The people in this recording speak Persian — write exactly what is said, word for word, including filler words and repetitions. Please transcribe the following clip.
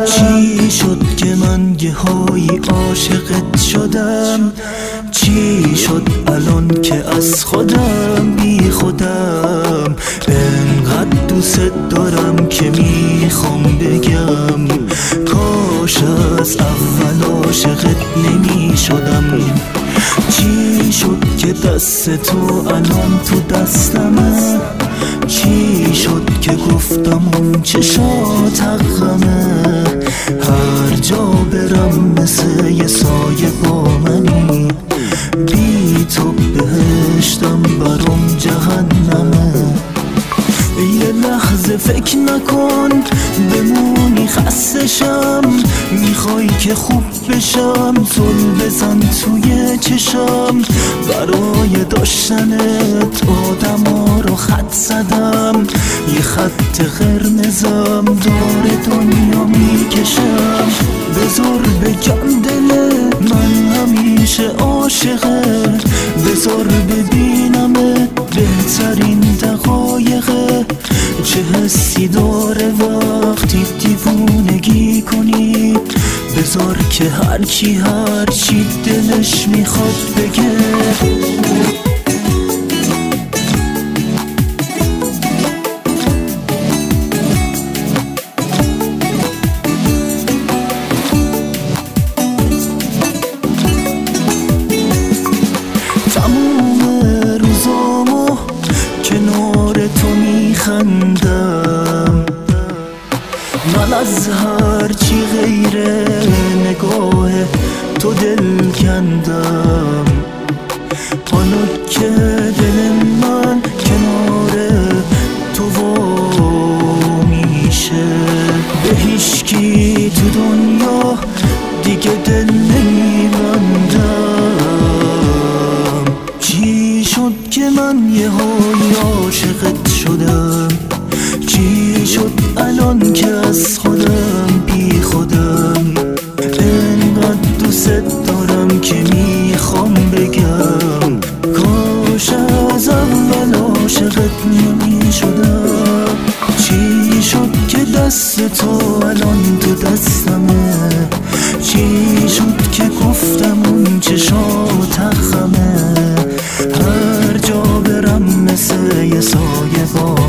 چی شد که من یه هایی عاشقت شدم؟ چی شد الان که از خودم بی خودم؟ انقدر دوست دارم که میخوام بگم کاش از اول عاشقت نمی شدم. چی شد که دست تو الان تو دستمه؟ چی شد که گفتم اون چشات حقمه؟ هر جا برم مثل یه سایه با منی، بی تو بهشتم برام جهنمه. یه لحظه فکر نکن بمونی خستشم، میخوای که خوب بشم زل بزن توی چشم. برای داشتنت آدما رو خط زدم، یه خط قرمزم داره دنیا میکشم. بذار بگم دل من همیشه عاشقه، بذار ببینمت بهترین دقایقه. چه حسی داره وقتی دیوونگی کنی؟ بذار که هر کی هر چی دلش میخواد بگه. تموم روزامو کنار تو میخندم، من از هر چی غیر نگاه تو دل کندم. حالا که دل من کنار تو وا میشه، به هیچکی تو دنیا دیگه دل نمیبندم. چی شد که من یه های عاشقت شدم؟ چی شد الان که از خودم بی خودم؟ انقدر دوست دارم که میخوام بگم کاش از اول عاشقت نمی شدم. چی شد که دست تو الان تو دستمه؟ چی شد که گفتم اون چشات حقمه؟ هر جا برم مثل یه سایه با